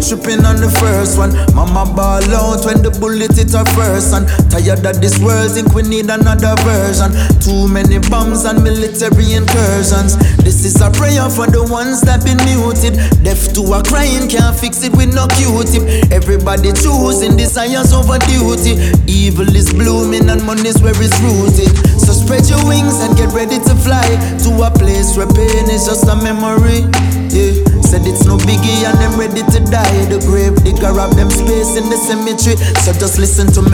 tripping on the first one. Mama ball out when the bullet hit her first. And tired of this world, think we need another version. Too many bombs and military incursions. This is a prayer for the ones that been muted. Deaf to a crying, can't fix it with no Q-tip. Everybody choosing desires over duty. Evil is blooming and money's where it's rooted. So spread your wings and get ready to fly to a place where pain is just a memory. Yeah, said it's no biggie and them ready to die. The grave digger rob them space in the cemetery. So just listen to me.